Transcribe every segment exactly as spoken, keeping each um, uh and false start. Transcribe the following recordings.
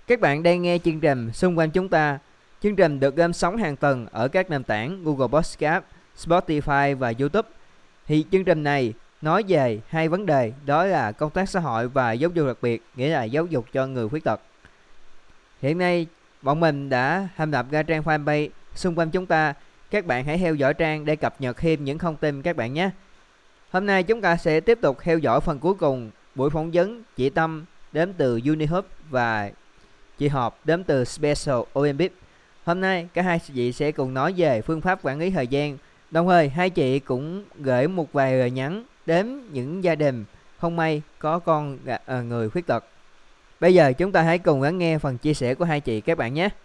Các bạn đang nghe chương trình Xung quanh chúng ta. Chương trình được gom sóng hàng tuần ở các nền tảng Google Podcast, Spotify và YouTube. Thì chương trình này nói về hai vấn đề, đó là công tác xã hội và giáo dục đặc biệt, nghĩa là giáo dục cho người khuyết tật. Hiện nay, bọn mình đã thành lập ra trang fanpage Xung quanh chúng ta. Các bạn hãy theo dõi trang để cập nhật thêm những thông tin các bạn nhé. Hôm nay chúng ta sẽ tiếp tục theo dõi phần cuối cùng buổi phỏng vấn chị Tâm đến từ Unihub và chị Họp đến từ Special Olympics. Hôm nay cả hai chị sẽ cùng nói về phương pháp quản lý thời gian. Đồng thời hai chị cũng gửi một vài lời nhắn đến những gia đình không may có con à, người khuyết tật. Bây giờ chúng ta hãy cùng lắng nghe phần chia sẻ của hai chị các bạn nhé.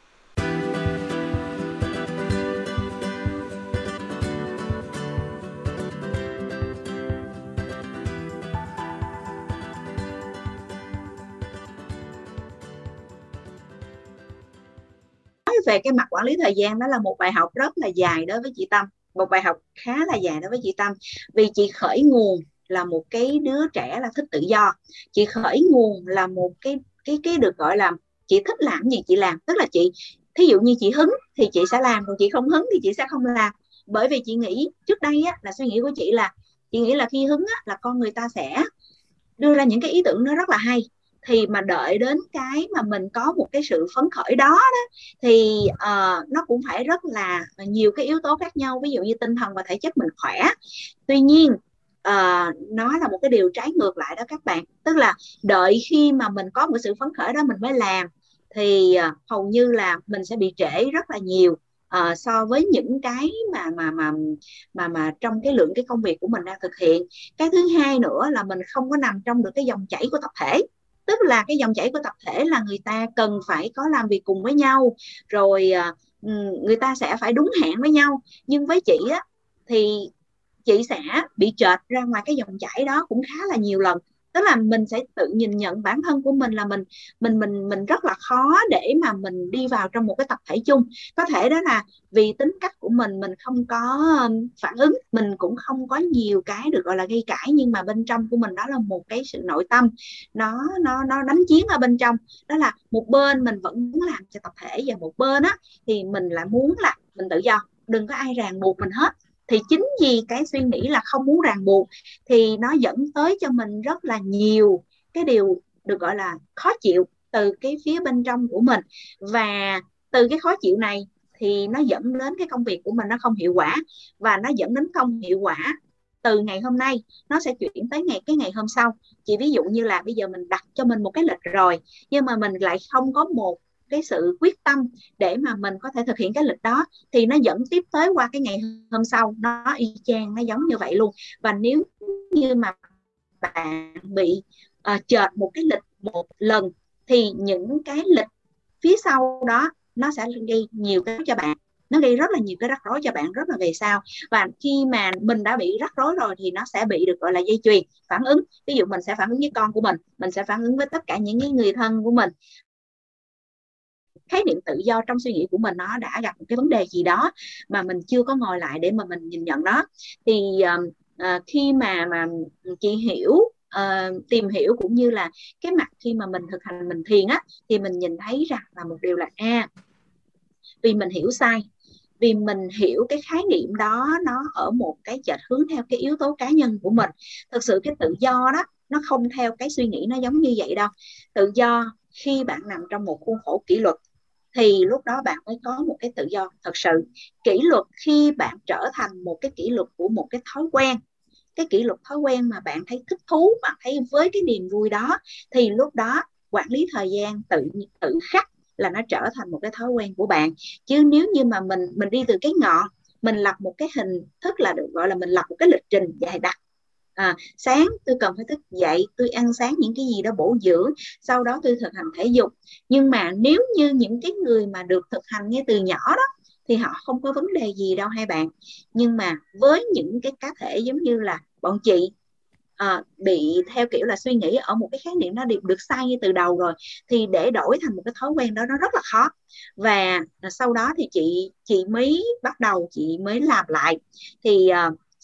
Về cái mặt quản lý thời gian, đó là một bài học rất là dài đối với chị Tâm, một bài học khá là dài đối với chị Tâm, vì chị khởi nguồn là một cái đứa trẻ là thích tự do, chị khởi nguồn là một cái cái cái được gọi là chị thích làm gì chị làm, tức là chị thí dụ như chị hứng thì chị sẽ làm, còn chị không hứng thì chị sẽ không làm. Bởi vì chị nghĩ trước đây á, là suy nghĩ của chị là chị nghĩ là khi hứng á, là con người ta sẽ đưa ra những cái ý tưởng nó rất là hay, thì mà đợi đến cái mà mình có một cái sự phấn khởi đó, đó thì uh, nó cũng phải rất là nhiều cái yếu tố khác nhau, ví dụ như tinh thần và thể chất mình khỏe. Tuy nhiên uh, nó là một cái điều trái ngược lại đó các bạn, tức là đợi khi mà mình có một sự phấn khởi đó mình mới làm thì uh, hầu như là mình sẽ bị trễ rất là nhiều uh, so với những cái mà mà mà mà mà trong cái lượng cái công việc của mình đang thực hiện. Cái thứ hai nữa là mình không có nằm trong được cái dòng chảy của tập thể, tức là cái dòng chảy của tập thể là người ta cần phải có làm việc cùng với nhau, rồi người ta sẽ phải đúng hẹn với nhau. Nhưng với chị á thì chị sẽ bị chệch ra ngoài cái dòng chảy đó cũng khá là nhiều lần, tức là mình sẽ tự nhìn nhận bản thân của mình là mình mình mình mình rất là khó để mà mình đi vào trong một cái tập thể chung. Có thể đó là vì tính cách của mình mình không có phản ứng, mình cũng không có nhiều cái được gọi là gây cãi, nhưng mà bên trong của mình đó là một cái sự nội tâm nó nó nó đánh chiến ở bên trong, đó là một bên mình vẫn muốn làm cho tập thể, và một bên á thì mình lại muốn là mình tự do, đừng có ai ràng buộc mình hết. Thì chính vì cái suy nghĩ là không muốn ràng buộc thì nó dẫn tới cho mình rất là nhiều cái điều được gọi là khó chịu từ cái phía bên trong của mình, và từ cái khó chịu này thì nó dẫn đến cái công việc của mình nó không hiệu quả, và nó dẫn đến không hiệu quả từ ngày hôm nay nó sẽ chuyển tới ngày cái ngày hôm sau. Chỉ ví dụ như là bây giờ mình đặt cho mình một cái lịch rồi, nhưng mà mình lại không có một cái sự quyết tâm để mà mình có thể thực hiện cái lịch đó, thì nó dẫn tiếp tới qua cái ngày hôm sau nó y chang, nó giống như vậy luôn. Và nếu như mà bạn bị uh, chệch một cái lịch một lần thì những cái lịch phía sau đó nó sẽ gây nhiều cái cho bạn, nó gây rất là nhiều cái rắc rối cho bạn rất là về sau. Và khi mà mình đã bị rắc rối rồi thì nó sẽ bị được gọi là dây chuyền phản ứng. Ví dụ mình sẽ phản ứng với con của mình mình sẽ phản ứng với tất cả những người thân của mình. Khái niệm tự do trong suy nghĩ của mình nó đã gặp một cái vấn đề gì đó mà mình chưa có ngồi lại để mà mình nhìn nhận nó. Thì uh, khi mà mà chị hiểu uh, tìm hiểu cũng như là cái mặt khi mà mình thực hành mình thiền á, thì mình nhìn thấy rằng là một điều là a à, vì mình hiểu sai, vì mình hiểu cái khái niệm đó nó ở một cái chệch hướng theo cái yếu tố cá nhân của mình. Thực sự cái tự do đó nó không theo cái suy nghĩ nó giống như vậy đâu. Tự do khi bạn nằm trong một khuôn khổ kỷ luật thì lúc đó bạn mới có một cái tự do thật sự. Kỷ luật khi bạn trở thành một cái kỷ luật của một cái thói quen, cái kỷ luật thói quen mà bạn thấy thích thú, bạn thấy với cái niềm vui đó, thì lúc đó quản lý thời gian tự tự khắc là nó trở thành một cái thói quen của bạn. Chứ nếu như mà mình mình đi từ cái ngọn, mình lập một cái hình thức là được gọi là mình lập một cái lịch trình dài đặc. À, sáng tôi cần phải thức dậy, tôi ăn sáng những cái gì đó bổ dưỡng, sau đó tôi thực hành thể dục. Nhưng mà nếu như những cái người mà được thực hành ngay từ nhỏ đó thì họ không có vấn đề gì đâu hai bạn. Nhưng mà với những cái cá thể giống như là bọn chị à, bị theo kiểu là suy nghĩ ở một cái khái niệm nó được, được sai ngay từ đầu rồi, thì để đổi thành một cái thói quen đó nó rất là khó. Và sau đó thì chị chị mới bắt đầu chị mới làm lại. Thì uh,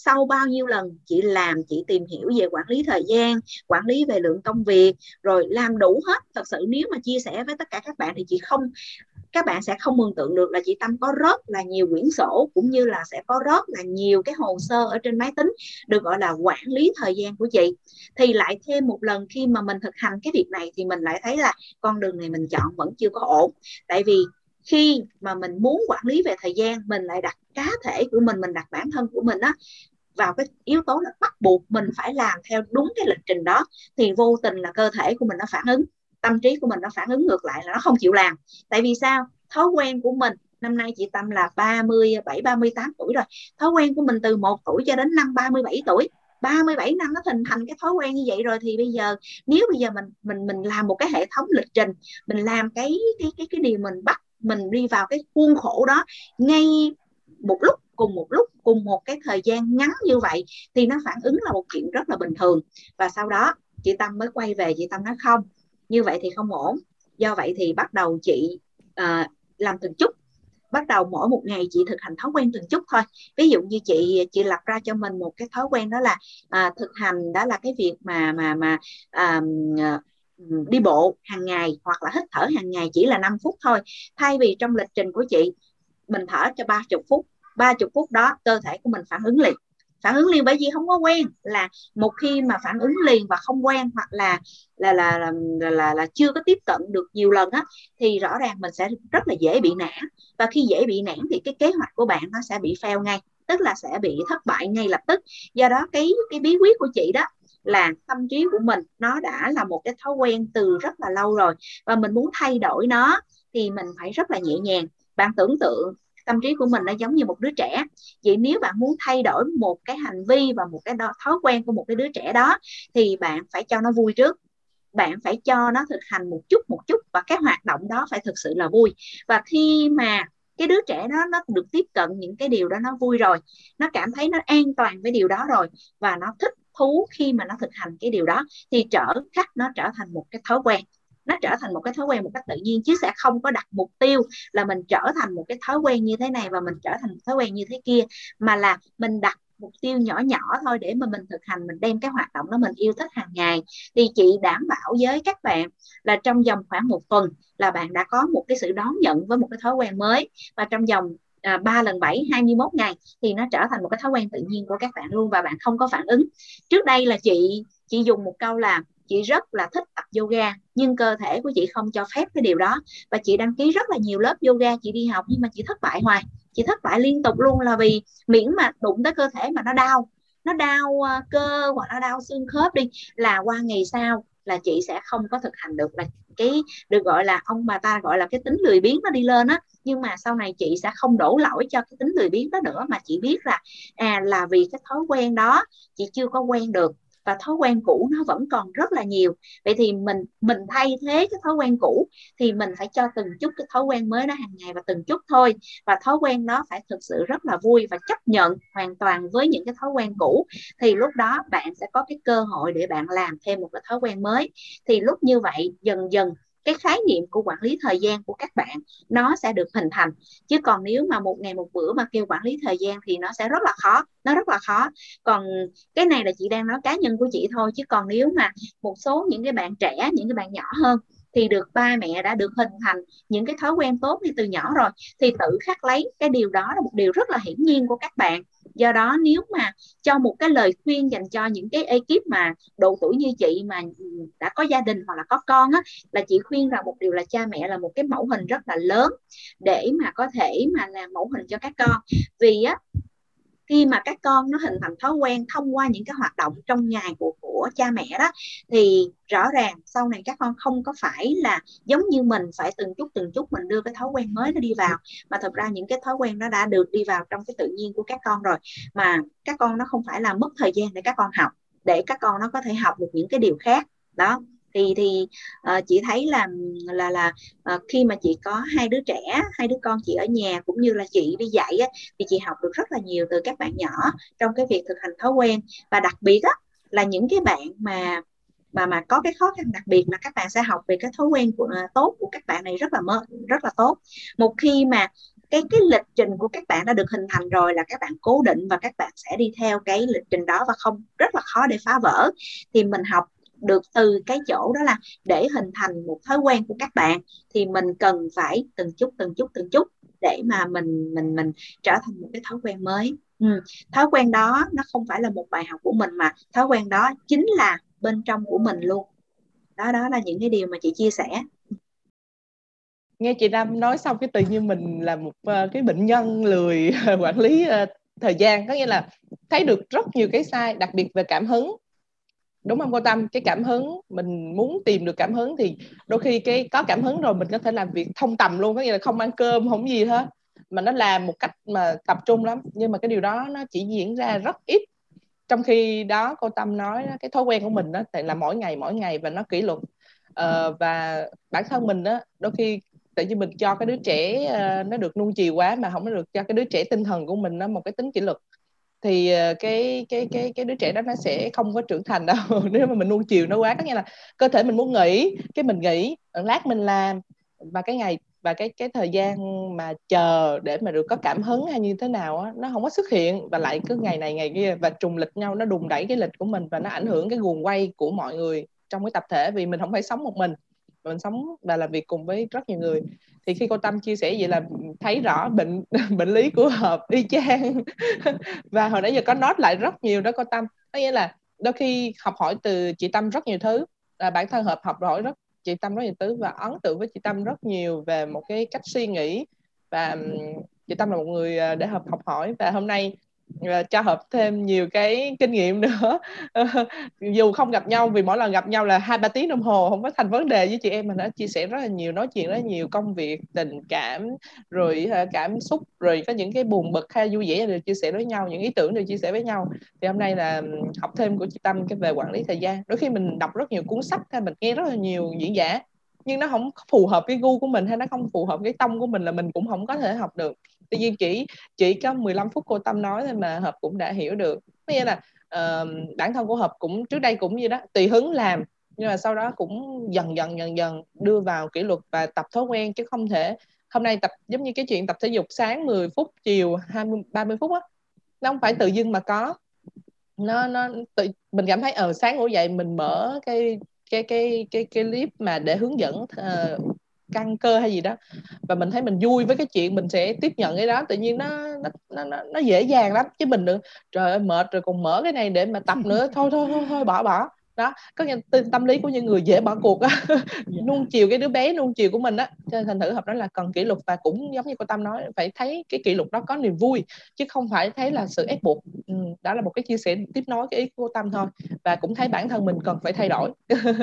sau bao nhiêu lần chị làm, chị tìm hiểu về quản lý thời gian, quản lý về lượng công việc, rồi làm đủ hết. Thật sự nếu mà chia sẻ với tất cả các bạn thì chị không các bạn sẽ không mường tượng được là chị Tâm có rất là nhiều quyển sổ, cũng như là sẽ có rất là nhiều cái hồ sơ ở trên máy tính được gọi là quản lý thời gian của chị. Thì lại thêm một lần khi mà mình thực hành cái việc này thì mình lại thấy là con đường này mình chọn vẫn chưa có ổn. Tại vì khi mà mình muốn quản lý về thời gian, mình lại đặt cá thể của mình, mình đặt bản thân của mình á vào cái yếu tố là bắt buộc mình phải làm theo đúng cái lịch trình đó, thì vô tình là cơ thể của mình nó phản ứng, tâm trí của mình nó phản ứng ngược lại là nó không chịu làm. Tại vì sao? Thói quen của mình, năm nay chị Tâm là ba mươi bảy ba mươi tám tuổi rồi, thói quen của mình từ một tuổi cho đến năm ba mươi bảy tuổi, ba mươi bảy năm nó hình thành cái thói quen như vậy rồi. Thì bây giờ nếu bây giờ mình mình mình làm một cái hệ thống lịch trình, mình làm cái cái cái cái điều mình bắt mình đi vào cái khuôn khổ đó ngay một lúc, cùng một lúc, cùng một cái thời gian ngắn như vậy, thì nó phản ứng là một chuyện rất là bình thường. Và sau đó chị Tâm mới quay về, chị Tâm nói không, như vậy thì không ổn. Do vậy thì bắt đầu chị à, làm từng chút, bắt đầu mỗi một ngày chị thực hành thói quen từng chút thôi. Ví dụ như chị chị lập ra cho mình một cái thói quen, đó là à, thực hành đó là cái việc mà mà mà à, đi bộ hàng ngày hoặc là hít thở hàng ngày chỉ là năm phút thôi. Thay vì trong lịch trình của chị mình thở cho ba mươi phút, ba mươi phút đó cơ thể của mình phản ứng liền, phản ứng liền bởi vì không có quen. Là một khi mà phản ứng liền và không quen, hoặc là là là là, là, là, là chưa có tiếp cận được nhiều lần á, thì rõ ràng mình sẽ rất là dễ bị nản. Và khi dễ bị nản thì cái kế hoạch của bạn nó sẽ bị fail ngay, tức là sẽ bị thất bại ngay lập tức. Do đó cái cái bí quyết của chị đó là tâm trí của mình nó đã là một cái thói quen từ rất là lâu rồi, và mình muốn thay đổi nó thì mình phải rất là nhẹ nhàng. Bạn tưởng tượng tâm trí của mình nó giống như một đứa trẻ. Vậy nếu bạn muốn thay đổi một cái hành vi và một cái thói quen của một cái đứa trẻ đó, thì bạn phải cho nó vui trước, bạn phải cho nó thực hành một chút một chút, và cái hoạt động đó phải thực sự là vui. Và khi mà cái đứa trẻ đó nó được tiếp cận những cái điều đó, nó vui rồi, nó cảm thấy nó an toàn với điều đó rồi, và nó thích thú khi mà nó thực hành cái điều đó, thì trở khắc nó trở thành một cái thói quen. Nó trở thành một cái thói quen một cách tự nhiên, chứ sẽ không có đặt mục tiêu là mình trở thành một cái thói quen như thế này và mình trở thành một thói quen như thế kia, mà là mình đặt mục tiêu nhỏ nhỏ thôi để mà mình thực hành, mình đem cái hoạt động đó mình yêu thích hàng ngày. Thì chị đảm bảo với các bạn là trong vòng khoảng một tuần là bạn đã có một cái sự đón nhận với một cái thói quen mới, và trong vòng à, ba lần bảy, hai mươi mốt ngày thì nó trở thành một cái thói quen tự nhiên của các bạn luôn, và bạn không có phản ứng. Trước đây là chị chị dùng một câu là chị rất là thích tập yoga, nhưng cơ thể của chị không cho phép cái điều đó, và chị đăng ký rất là nhiều lớp yoga, chị đi học nhưng mà chị thất bại hoài, chị thất bại liên tục luôn. Là vì miễn mà đụng tới cơ thể mà nó đau, nó đau uh, cơ hoặc nó đau xương khớp đi, là qua ngày sau là chị sẽ không có thực hành được. Là cái được gọi là ông bà ta gọi là cái tính lười biếng nó đi lên á. Nhưng mà sau này chị sẽ không đổ lỗi cho cái tính lười biếng đó nữa, mà chị biết là à là vì cái thói quen đó chị chưa có quen được, và thói quen cũ nó vẫn còn rất là nhiều. Vậy thì mình mình thay thế cái thói quen cũ, thì mình phải cho từng chút cái thói quen mới đó hàng ngày, và từng chút thôi. Và thói quen đó phải thực sự rất là vui, và chấp nhận hoàn toàn với những cái thói quen cũ, thì lúc đó bạn sẽ có cái cơ hội để bạn làm thêm một cái thói quen mới. Thì lúc như vậy dần dần cái khái niệm của quản lý thời gian của các bạn nó sẽ được hình thành. Chứ còn nếu mà một ngày một bữa mà kêu quản lý thời gian thì nó sẽ rất là khó, nó rất là khó. Còn cái này là chị đang nói cá nhân của chị thôi, chứ còn nếu mà một số những cái bạn trẻ, những cái bạn nhỏ hơn thì được ba mẹ đã được hình thành những cái thói quen tốt ngay từ nhỏ rồi, thì tự khắc lấy cái điều đó là một điều rất là hiển nhiên của các bạn. Do đó nếu mà cho một cái lời khuyên dành cho những cái ekip mà độ tuổi như chị mà đã có gia đình hoặc là có con á, là chị khuyên rằng một điều là cha mẹ là một cái mẫu hình rất là lớn để mà có thể mà làm mẫu hình cho các con. Vì á khi mà các con nó hình thành thói quen thông qua những cái hoạt động trong ngày của của cha mẹ đó, thì rõ ràng sau này các con không có phải là giống như mình phải từng chút từng chút mình đưa cái thói quen mới nó đi vào, mà thật ra những cái thói quen nó đã được đi vào trong cái tự nhiên của các con rồi, mà các con nó không phải là mất thời gian để các con học, để các con nó có thể học được những cái điều khác đó. Thì thì uh, chị thấy là là là uh, khi mà chị có hai đứa trẻ, hai đứa con chị ở nhà cũng như là chị đi dạy á, thì chị học được rất là nhiều từ các bạn nhỏ trong cái việc thực hành thói quen. Và đặc biệt á là những cái bạn mà mà mà có cái khó khăn đặc biệt là các bạn sẽ học về cái thói quen của uh, tốt của các bạn này rất là mơ, rất là tốt. Một khi mà cái cái lịch trình của các bạn đã được hình thành rồi, là các bạn cố định và các bạn sẽ đi theo cái lịch trình đó và không rất là khó để phá vỡ. Thì mình học được từ cái chỗ đó là để hình thành một thói quen của các bạn thì mình cần phải từng chút từng chút từng chút để mà mình mình mình trở thành một cái thói quen mới. Ừ. Thói quen đó nó không phải là một bài học của mình, mà thói quen đó chính là bên trong của mình luôn. Đó đó là những cái điều mà chị chia sẻ. Nghe chị Nam nói xong cái tự nhiên mình là một uh, cái bệnh nhân lười quản lý uh, thời gian, có nghĩa là thấy được rất nhiều cái sai, đặc biệt về cảm hứng. Đúng không cô Tâm? Cái cảm hứng, mình muốn tìm được cảm hứng thì đôi khi cái có cảm hứng rồi mình có thể làm việc thông tầm luôn, có nghĩa là không ăn cơm không gì hết, mà nó làm một cách mà tập trung lắm. Nhưng mà cái điều đó nó chỉ diễn ra rất ít. Trong khi đó cô Tâm nói cái thói quen của mình đó là mỗi ngày mỗi ngày và nó kỷ luật. Ờ, và bản thân mình đó đôi khi tại vì mình cho cái đứa trẻ uh, nó được nuông chiều quá mà không có được cho cái đứa trẻ tinh thần của mình nó một cái tính kỷ luật, thì cái cái cái cái đứa trẻ đó nó sẽ không có trưởng thành đâu. Nếu mà mình nuông chiều nó quá, có nghĩa là cơ thể mình muốn nghỉ cái mình nghỉ, lát mình làm, và cái ngày và cái cái thời gian mà chờ để mà được có cảm hứng hay như thế nào á, nó không có xuất hiện, và lại cứ ngày này ngày kia và trùng lịch nhau, nó đùn đẩy cái lịch của mình và nó ảnh hưởng cái guồng quay của mọi người trong cái tập thể, vì mình không phải sống một mình, mình sống và làm việc cùng với rất nhiều người. Thì khi cô Tâm chia sẻ vậy là thấy rõ bệnh bệnh lý của Hợp y chang. Và hồi nãy giờ có note lại rất nhiều đó cô Tâm, có nghĩa là đôi khi học hỏi từ chị Tâm rất nhiều thứ, là bản thân Hợp học hỏi rất chị Tâm rất nhiều thứ và ấn tượng với chị Tâm rất nhiều về một cái cách suy nghĩ, và chị Tâm là một người để Hợp học hỏi. Và hôm nay cho Hợp thêm nhiều cái kinh nghiệm nữa. Dù không gặp nhau, vì mỗi lần gặp nhau là hai ba tiếng đồng hồ không có thành vấn đề với chị em, mình đã chia sẻ rất là nhiều, nói chuyện rất là nhiều, công việc, tình cảm, rồi cảm xúc, rồi có những cái buồn bực hay vui vẻ đều chia sẻ với nhau, những ý tưởng đều chia sẻ với nhau. Thì hôm nay là học thêm của chị Tâm cái về quản lý thời gian. Đôi khi mình đọc rất nhiều cuốn sách hay mình nghe rất là nhiều diễn giả, nhưng nó không phù hợp với gu của mình hay nó không phù hợp với tông của mình là mình cũng không có thể học được. Tuy nhiên chỉ chỉ có mười lăm phút cô Tâm nói thôi mà Hợp cũng đã hiểu được. Nghĩa là uh, bản thân của Hợp cũng trước đây cũng như đó, tùy hứng làm, nhưng mà sau đó cũng dần dần dần dần đưa vào kỷ luật và tập thói quen, chứ không thể hôm nay tập giống như cái chuyện tập thể dục sáng mười phút, chiều hai mươi ba mươi phút á, nó không phải tự dưng mà có. Nó nó tự mình cảm thấy ở ờ, sáng ngủ dậy mình mở cái cái cái cái cái clip mà để hướng dẫn uh, căng cơ hay gì đó, và mình thấy mình vui với cái chuyện mình sẽ tiếp nhận cái đó, tự nhiên nó nó nó, nó dễ dàng lắm. Chứ mình đừng trời ơi mệt rồi còn mở cái này để mà tập nữa, thôi thôi thôi thôi bỏ bỏ đó. Có nghĩa tâm lý của những người dễ bỏ cuộc á. Nuông chiều cái đứa bé nuông chiều của mình á, cho nên thành thử Hợp đó là cần kỷ luật, và cũng giống như cô Tâm nói, phải thấy cái kỷ luật đó có niềm vui chứ không phải thấy là sự ép buộc. Ừ, đó là một cái chia sẻ tiếp nối cái ý của cô Tâm thôi, và cũng thấy bản thân mình cần phải thay đổi.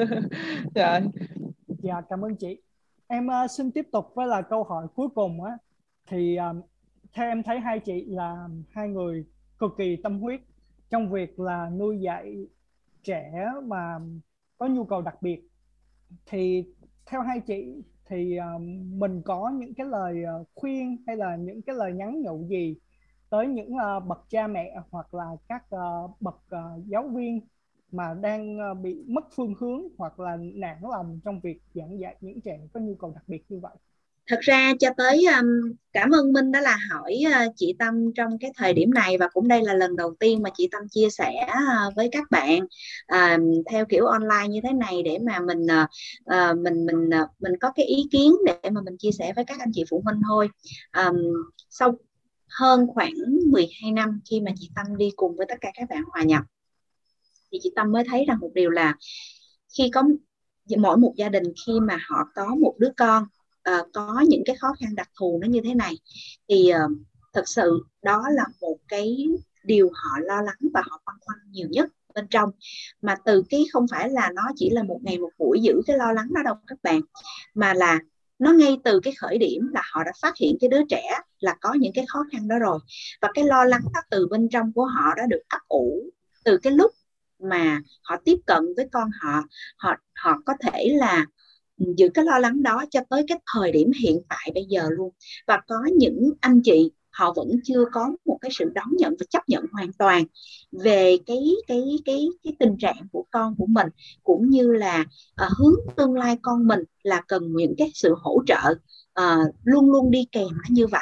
Rồi. Dạ, cảm ơn chị. Em uh, xin tiếp tục với là câu hỏi cuối cùng á. Thì uh, theo em thấy hai chị là hai người cực kỳ tâm huyết trong việc là nuôi dạy trẻ mà có nhu cầu đặc biệt. Thì theo hai chị thì uh, mình có những cái lời uh, khuyên hay là những cái lời nhắn nhủ gì tới những uh, bậc cha mẹ hoặc là các uh, bậc uh, giáo viên mà đang uh, bị mất phương hướng hoặc là nản lòng trong việc giảng dạy những trẻ có nhu cầu đặc biệt như vậy? Thật ra cho tới um, cảm ơn Minh đã là hỏi uh, chị Tâm trong cái thời điểm này, và cũng đây là lần đầu tiên mà chị Tâm chia sẻ uh, với các bạn uh, theo kiểu online như thế này, để mà mình uh, uh, mình mình uh, mình có cái ý kiến để mà mình chia sẻ với các anh chị phụ huynh thôi. Um, sau hơn khoảng mười hai năm khi mà chị Tâm đi cùng với tất cả các bạn hòa nhập, thì chị Tâm mới thấy rằng một điều là khi có mỗi một gia đình khi mà họ có một đứa con uh, có những cái khó khăn đặc thù nó như thế này, thì uh, thật sự đó là một cái điều họ lo lắng và họ băn khoăn nhiều nhất bên trong. Mà từ cái không phải là nó chỉ là một ngày một buổi giữ cái lo lắng đó đâu các bạn, mà là nó ngay từ cái khởi điểm là họ đã phát hiện cái đứa trẻ là có những cái khó khăn đó rồi, và cái lo lắng đó từ bên trong của họ đã được ấp ủ từ cái lúc mà họ tiếp cận với con họ. Họ họ có thể là giữ cái lo lắng đó cho tới cái thời điểm hiện tại bây giờ luôn. Và có những anh chị họ vẫn chưa có một cái sự đón nhận và chấp nhận hoàn toàn về cái cái cái cái tình trạng của con của mình, cũng như là uh, hướng tương lai con mình là cần những cái sự hỗ trợ uh, luôn luôn đi kèm nó như vậy.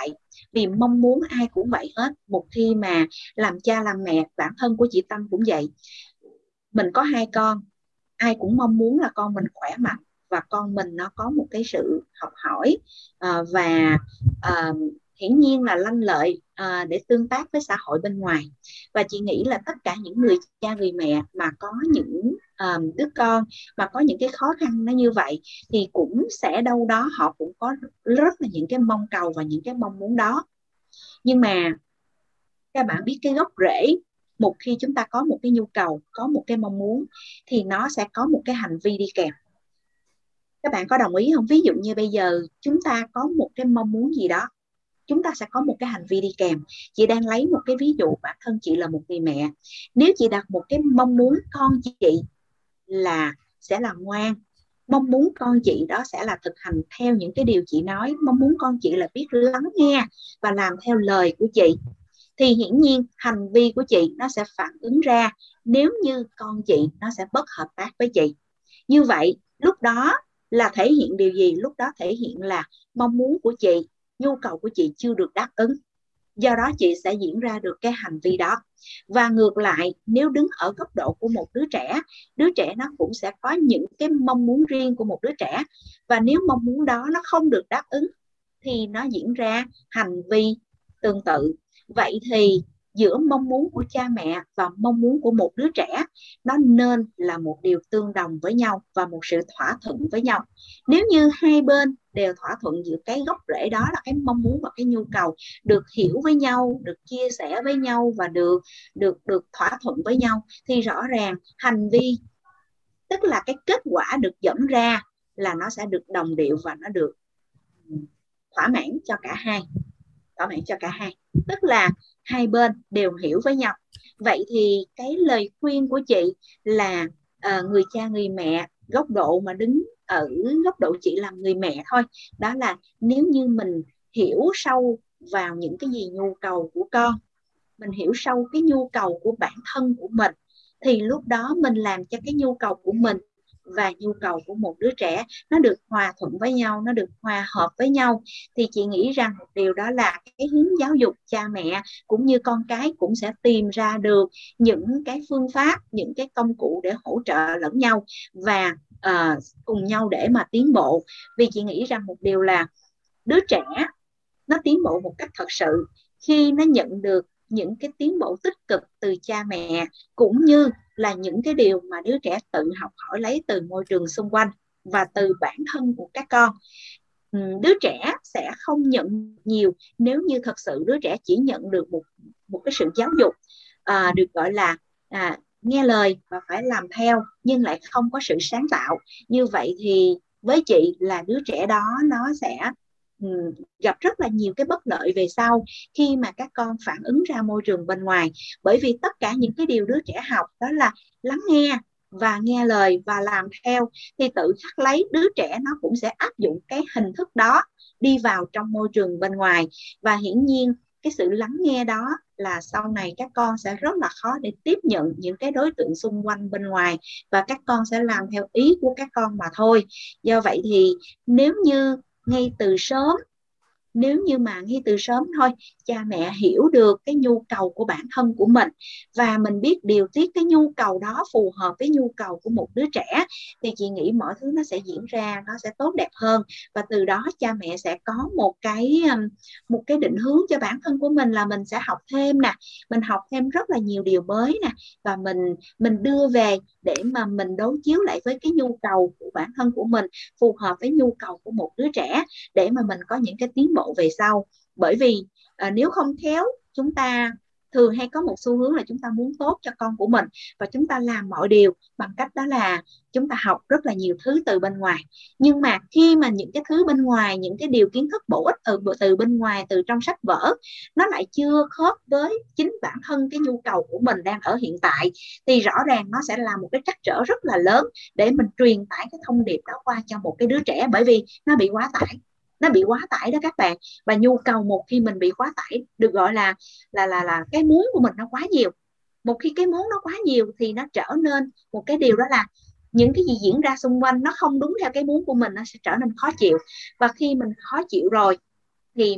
Vì mong muốn ai cũng vậy hết. Một khi mà làm cha làm mẹ, bản thân của chị Tâm cũng vậy. Mình có hai con, ai cũng mong muốn là con mình khỏe mạnh và con mình nó có một cái sự học hỏi uh, và uh, hiển nhiên là lanh lợi uh, để tương tác với xã hội bên ngoài. Và chị nghĩ là tất cả những người cha người mẹ mà có những uh, đứa con mà có những cái khó khăn nó như vậy thì cũng sẽ đâu đó họ cũng có rất là những cái mong cầu và những cái mong muốn đó. Nhưng mà các bạn biết cái gốc rễ, một khi chúng ta có một cái nhu cầu, có một cái mong muốn thì nó sẽ có một cái hành vi đi kèm. Các bạn có đồng ý không? Ví dụ như bây giờ chúng ta có một cái mong muốn gì đó, chúng ta sẽ có một cái hành vi đi kèm. Chị đang lấy một cái ví dụ bản thân chị là một người mẹ. Nếu chị đặt một cái mong muốn con chị là sẽ là ngoan, mong muốn con chị đó sẽ là thực hành theo những cái điều chị nói, mong muốn con chị là biết lắng nghe và làm theo lời của chị, thì hiển nhiên hành vi của chị nó sẽ phản ứng ra nếu như con chị nó sẽ bất hợp tác với chị. Như vậy lúc đó là thể hiện điều gì? Lúc đó thể hiện là mong muốn của chị, nhu cầu của chị chưa được đáp ứng. Do đó chị sẽ diễn ra được cái hành vi đó. Và ngược lại, nếu đứng ở góc độ của một đứa trẻ, đứa trẻ nó cũng sẽ có những cái mong muốn riêng của một đứa trẻ. Và nếu mong muốn đó nó không được đáp ứng thì nó diễn ra hành vi tương tự. Vậy thì giữa mong muốn của cha mẹ và mong muốn của một đứa trẻ, nó nên là một điều tương đồng với nhau và một sự thỏa thuận với nhau. Nếu như hai bên đều thỏa thuận giữa cái gốc rễ đó là cái mong muốn và cái nhu cầu được hiểu với nhau, được chia sẻ với nhau và được được được thỏa thuận với nhau, thì rõ ràng hành vi, tức là cái kết quả được dẫn ra là nó sẽ được đồng điệu và nó được thỏa mãn cho cả hai. Thỏa mãn cho cả hai. Tức là hai bên đều hiểu với nhau. Vậy thì cái lời khuyên của chị là uh, người cha người mẹ, góc độ mà đứng ở góc độ chị làm người mẹ thôi, đó là nếu như mình hiểu sâu vào những cái gì nhu cầu của con, mình hiểu sâu cái nhu cầu của bản thân của mình, thì lúc đó mình làm cho cái nhu cầu của mình và nhu cầu của một đứa trẻ nó được hòa thuận với nhau, nó được hòa hợp với nhau, thì chị nghĩ rằng một điều đó là cái hướng giáo dục cha mẹ cũng như con cái cũng sẽ tìm ra được những cái phương pháp, những cái công cụ để hỗ trợ lẫn nhau và uh, cùng nhau để mà tiến bộ. Vì chị nghĩ rằng một điều là đứa trẻ nó tiến bộ một cách thật sự khi nó nhận được những cái tiến bộ tích cực từ cha mẹ, cũng như là những cái điều mà đứa trẻ tự học hỏi lấy từ môi trường xung quanh và từ bản thân của các con. Đứa trẻ sẽ không nhận nhiều nếu như thật sự đứa trẻ chỉ nhận được một, một cái sự giáo dục à, được gọi là à, nghe lời và phải làm theo, nhưng lại không có sự sáng tạo. Như vậy thì với chị là đứa trẻ đó nó sẽ gặp rất là nhiều cái bất lợi về sau khi mà các con phản ứng ra môi trường bên ngoài. Bởi vì tất cả những cái điều đứa trẻ học đó là lắng nghe và nghe lời và làm theo, thì tự khắc lấy đứa trẻ nó cũng sẽ áp dụng cái hình thức đó đi vào trong môi trường bên ngoài. Và hiển nhiên cái sự lắng nghe đó là sau này các con sẽ rất là khó để tiếp nhận những cái đối tượng xung quanh bên ngoài, và các con sẽ làm theo ý của các con mà thôi. Do vậy thì nếu như ngay từ sớm, nếu như mà ngay từ sớm thôi, cha mẹ hiểu được cái nhu cầu của bản thân của mình và mình biết điều tiết cái nhu cầu đó phù hợp với nhu cầu của một đứa trẻ, thì chị nghĩ mọi thứ nó sẽ diễn ra, nó sẽ tốt đẹp hơn. Và từ đó cha mẹ sẽ có một cái một cái định hướng cho bản thân của mình là mình sẽ học thêm nè, mình học thêm rất là nhiều điều mới nè, và mình mình đưa về để mà mình đối chiếu lại với cái nhu cầu của bản thân của mình, phù hợp với nhu cầu của một đứa trẻ, để mà mình có những cái tiến bộ về sau. Bởi vì à, nếu không khéo, chúng ta thường hay có một xu hướng là chúng ta muốn tốt cho con của mình, và chúng ta làm mọi điều bằng cách đó là chúng ta học rất là nhiều thứ từ bên ngoài. Nhưng mà khi mà những cái thứ bên ngoài, những cái điều kiến thức bổ ích từ, từ bên ngoài, từ trong sách vở, nó lại chưa khớp với chính bản thân cái nhu cầu của mình đang ở hiện tại, thì rõ ràng nó sẽ là một cái trắc trở rất là lớn để mình truyền tải cái thông điệp đó qua cho một cái đứa trẻ, bởi vì nó bị quá tải. Nó bị quá tải đó các bạn. Và nhu cầu một khi mình bị quá tải, được gọi là là là là cái muốn của mình nó quá nhiều. Một khi cái muốn nó quá nhiều thì nó trở nên một cái điều đó là những cái gì diễn ra xung quanh nó không đúng theo cái muốn của mình, nó sẽ trở nên khó chịu. Và khi mình khó chịu rồi thì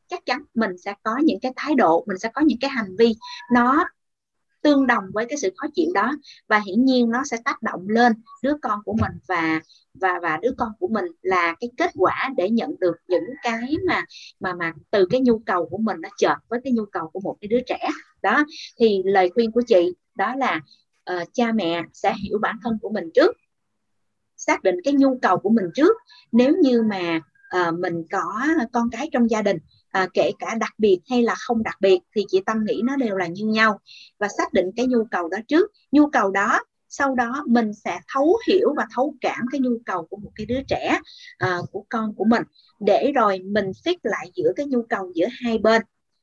chắc chắn mình sẽ có những cái thái độ, mình sẽ có những cái hành vi nó tương đồng với cái sự khó chịu đó, và hiển nhiên nó sẽ tác động lên đứa con của mình, và và và đứa con của mình là cái kết quả để nhận được những cái mà mà mà từ cái nhu cầu của mình nó chợt với cái nhu cầu của một cái đứa trẻ đó. Thì lời khuyên của chị đó là uh, cha mẹ sẽ hiểu bản thân của mình trước, xác định cái nhu cầu của mình trước. Nếu như mà uh, mình có con cái trong gia đình, À, kể cả đặc biệt hay là không đặc biệt, thì chị Tâm nghĩ nó đều là như nhau, và xác định cái nhu cầu đó trước. Nhu cầu đó sau đó mình sẽ thấu hiểu và thấu cảm cái nhu cầu của một cái đứa trẻ, à, của con của mình, để rồi mình fit lại giữa cái nhu cầu giữa hai bên,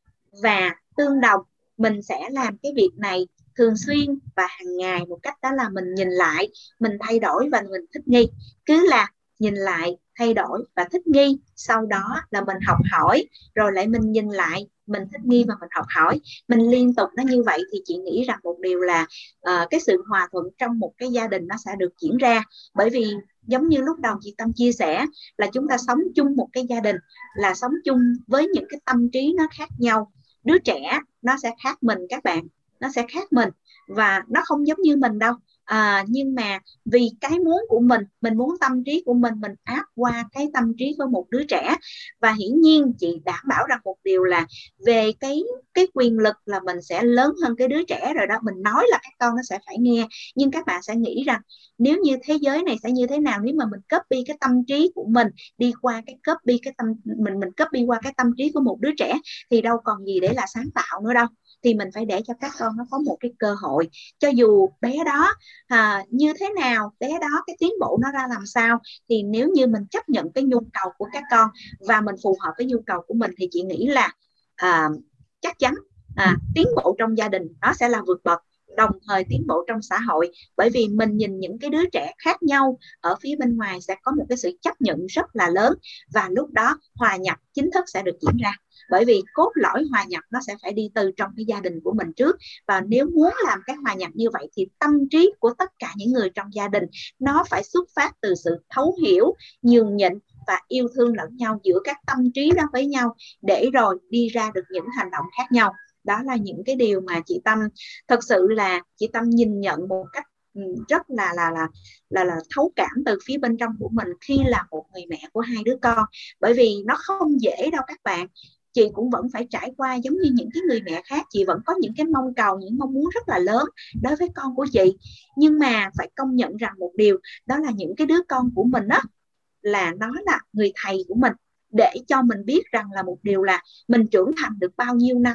và tương đồng mình sẽ làm cái việc này thường xuyên và hàng ngày, một cách đó là mình nhìn lại, mình thay đổi và mình thích nghi. Cứ là nhìn lại, thay đổi và thích nghi, sau đó là mình học hỏi, rồi lại mình nhìn lại, mình thích nghi và mình học hỏi, mình liên tục nó như vậy, thì chị nghĩ rằng một điều là uh, cái sự hòa thuận trong một cái gia đình nó sẽ được diễn ra. Bởi vì giống như lúc đầu chị Tâm chia sẻ là chúng ta sống chung một cái gia đình, là sống chung với những cái tâm trí nó khác nhau. Đứa trẻ nó sẽ khác mình các bạn, nó sẽ khác mình và nó không giống như mình đâu. À, nhưng mà vì cái muốn của mình, mình muốn tâm trí của mình, mình áp qua cái tâm trí của một đứa trẻ. Và hiển nhiên chị đảm bảo rằng một điều là về cái cái quyền lực là mình sẽ lớn hơn cái đứa trẻ rồi đó. Mình nói là các con nó sẽ phải nghe, nhưng các bạn sẽ nghĩ rằng nếu như thế giới này sẽ như thế nào nếu mà mình copy cái tâm trí của mình đi qua cái copy cái tâm mình mình copy qua cái tâm trí của một đứa trẻ, thì đâu còn gì để là sáng tạo nữa đâu. Thì mình phải để cho các con nó có một cái cơ hội, cho dù bé đó à, như thế nào, bé đó cái tiến bộ nó ra làm sao, thì nếu như mình chấp nhận cái nhu cầu của các con và mình phù hợp với nhu cầu của mình, thì chị nghĩ là à, chắc chắn à, tiến bộ trong gia đình nó sẽ là vượt bậc, đồng thời tiến bộ trong xã hội. Bởi vì mình nhìn những cái đứa trẻ khác nhau ở phía bên ngoài sẽ có một cái sự chấp nhận rất là lớn, và lúc đó hòa nhập chính thức sẽ được diễn ra. Bởi vì cốt lõi hòa nhập nó sẽ phải đi từ trong cái gia đình của mình trước. Và nếu muốn làm cái hòa nhập như vậy thì tâm trí của tất cả những người trong gia đình nó phải xuất phát từ sự thấu hiểu, nhường nhịn và yêu thương lẫn nhau giữa các tâm trí đó với nhau, để rồi đi ra được những hành động khác nhau. Đó là những cái điều mà chị Tâm thật sự là chị Tâm nhìn nhận một cách rất là là là là là thấu cảm từ phía bên trong của mình khi là một người mẹ của hai đứa con. Bởi vì nó không dễ đâu các bạn. Chị cũng vẫn phải trải qua giống như những cái người mẹ khác, chị vẫn có những cái mong cầu, những mong muốn rất là lớn đối với con của chị. Nhưng mà phải công nhận rằng một điều, đó là những cái đứa con của mình á, là nó là người thầy của mình, để cho mình biết rằng là một điều là mình trưởng thành được bao nhiêu năm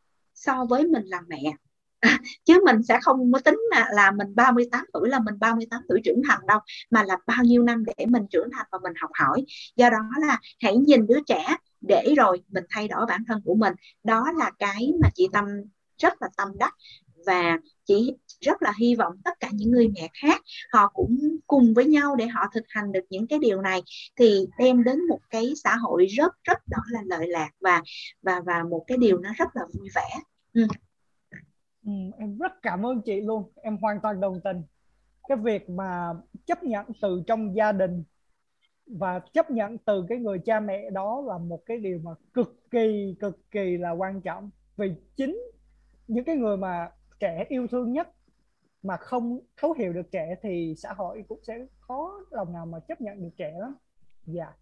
so với mình là mẹ. Chứ mình sẽ không có tính là, là mình ba mươi tám tuổi là mình ba mươi tám tuổi trưởng thành đâu, mà là bao nhiêu năm để mình trưởng thành và mình học hỏi. Do đó là hãy nhìn đứa trẻ để rồi mình thay đổi bản thân của mình. Đó là cái mà chị Tâm rất là tâm đắc, và chị rất là hy vọng tất cả những người mẹ khác họ cũng cùng với nhau để họ thực hành được những cái điều này, thì đem đến một cái xã hội rất rất đó là lợi lạc, và và và một cái điều nó rất là vui vẻ. ừ. Ừ, em rất cảm ơn chị luôn, em hoàn toàn đồng tình. Cái việc mà chấp nhận từ trong gia đình và chấp nhận từ cái người cha mẹ đó là một cái điều mà cực kỳ cực kỳ là quan trọng. Vì chính những cái người mà trẻ yêu thương nhất mà không thấu hiểu được trẻ thì xã hội cũng sẽ khó lòng nào mà chấp nhận được trẻ lắm. Dạ. Yeah.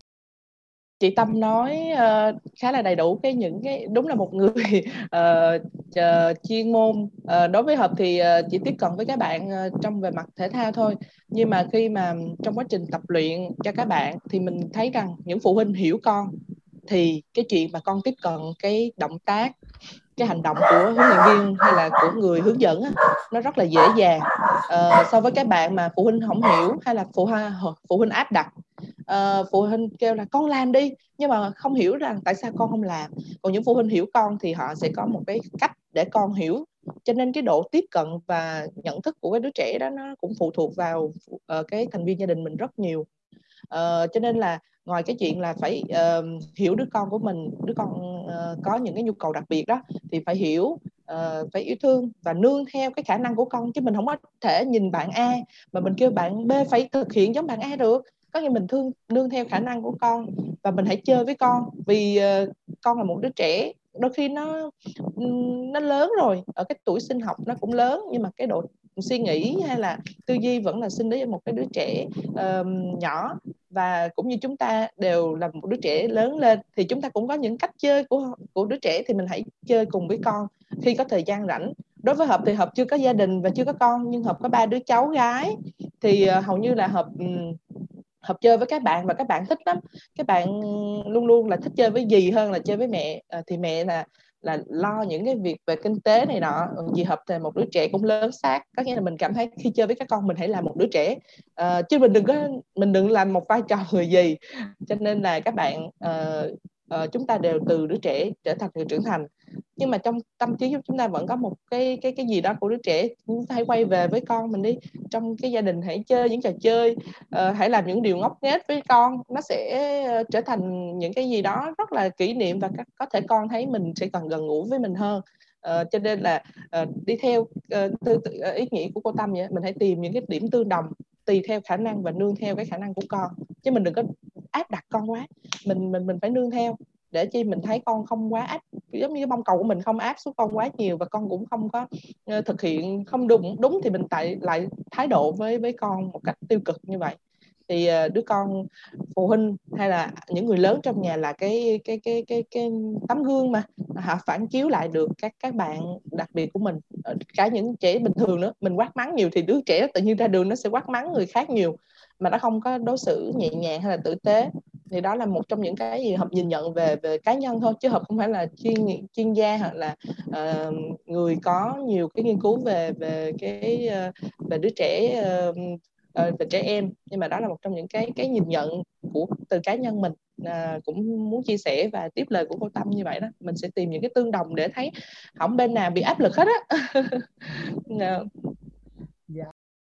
Chị Tâm nói uh, khá là đầy đủ cái những cái đúng là một người uh, uh, chuyên môn. Uh, đối với Hợp thì uh, chỉ tiếp cận với các bạn uh, trong về mặt thể thao thôi, nhưng mà khi mà trong quá trình tập luyện cho các bạn thì mình thấy rằng những phụ huynh hiểu con thì cái chuyện mà con tiếp cận cái động tác, cái hành động của huấn luyện viên hay là của người hướng dẫn á, nó rất là dễ dàng uh, so với các bạn mà phụ huynh không hiểu, hay là phụ, phụ huynh áp đặt. Uh, phụ huynh kêu là con làm đi, nhưng mà không hiểu rằng tại sao con không làm. Còn những phụ huynh hiểu con thì họ sẽ có một cái cách để con hiểu, cho nên cái độ tiếp cận và nhận thức của cái đứa trẻ đó nó cũng phụ thuộc vào uh, cái thành viên gia đình mình rất nhiều. Uh, cho nên là ngoài cái chuyện là phải uh, hiểu đứa con của mình, đứa con uh, có những cái nhu cầu đặc biệt đó, thì phải hiểu, uh, phải yêu thương và nương theo cái khả năng của con. Chứ mình không có thể nhìn bạn A mà mình kêu bạn B phải thực hiện giống bạn A được. có nghĩa mình thương nương theo khả năng của con, và mình hãy chơi với con, vì uh, con là một đứa trẻ, đôi khi nó nó lớn rồi, ở cái tuổi sinh học nó cũng lớn, nhưng mà cái độ suy nghĩ hay là tư duy vẫn là sinh lý một cái đứa trẻ uh, nhỏ. Và cũng như chúng ta đều là một đứa trẻ lớn lên thì chúng ta cũng có những cách chơi của của đứa trẻ, thì mình hãy chơi cùng với con khi có thời gian rảnh. Đối với Hợp thì Hợp chưa có gia đình và chưa có con, nhưng Hợp có ba đứa cháu gái, thì uh, hầu như là Hợp um, Hợp chơi với các bạn và các bạn thích lắm. Các bạn luôn luôn là thích chơi với dì hơn là chơi với mẹ. À, thì mẹ là là lo những cái việc về kinh tế này nọ. Dì Hợp thì một đứa trẻ cũng lớn xác, có nghĩa là mình cảm thấy khi chơi với các con mình hãy là một đứa trẻ, à, chứ mình đừng có mình đừng làm một vai trò người dì. Cho nên là các bạn uh, uh, chúng ta đều từ đứa trẻ trở thành người trưởng thành, nhưng mà trong tâm trí của chúng ta vẫn có một cái cái cái gì đó của đứa trẻ. Chúng ta hãy quay về với con mình đi, trong cái gia đình hãy chơi những trò chơi, uh, hãy làm những điều ngốc nghếch với con, nó sẽ uh, trở thành những cái gì đó rất là kỷ niệm, và có thể con thấy mình sẽ còn gần gũi với mình hơn. Uh, cho nên là uh, đi theo uh, tư, tư, uh, ý nghĩa của cô Tâm vậy, mình hãy tìm những cái điểm tương đồng tùy theo khả năng và nương theo cái khả năng của con, chứ mình đừng có áp đặt con quá. Mình mình mình phải nương theo để chi mình thấy con không quá áp, giống như cái mong cầu của mình không áp xuống con quá nhiều, và con cũng không có uh, thực hiện không đúng đúng thì mình tại lại thái độ với với con một cách tiêu cực như vậy. Thì uh, đứa con, phụ huynh hay là những người lớn trong nhà là cái cái cái cái cái tấm gương mà họ phản chiếu lại được các các bạn đặc biệt của mình. Cả những trẻ bình thường nữa, mình quát mắng nhiều thì đứa trẻ tự nhiên ra đường nó sẽ quát mắng người khác nhiều, mà nó không có đối xử nhẹ nhàng hay là tử tế. Thì đó là một trong những cái gì Hợp nhìn nhận về về cá nhân thôi, chứ Hợp không phải là chuyên chuyên gia hoặc là uh, người có nhiều cái nghiên cứu về về cái uh, về đứa trẻ uh, uh, về trẻ em. Nhưng mà đó là một trong những cái cái nhìn nhận của từ cá nhân mình, uh, cũng muốn chia sẻ và tiếp lời của cô Tâm như vậy đó. Mình sẽ tìm những cái tương đồng để thấy không bên nào bị áp lực hết á. No. Dạ.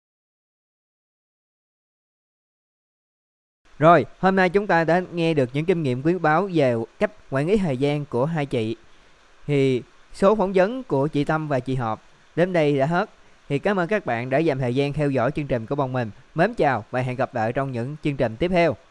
Rồi, hôm nay chúng ta đã nghe được những kinh nghiệm quý báu về cách quản lý thời gian của hai chị. Thì số phỏng vấn của chị Tâm và chị Hợp đến đây đã hết. Thì cảm ơn các bạn đã dành thời gian theo dõi chương trình của bọn mình. Mến chào và hẹn gặp lại trong những chương trình tiếp theo.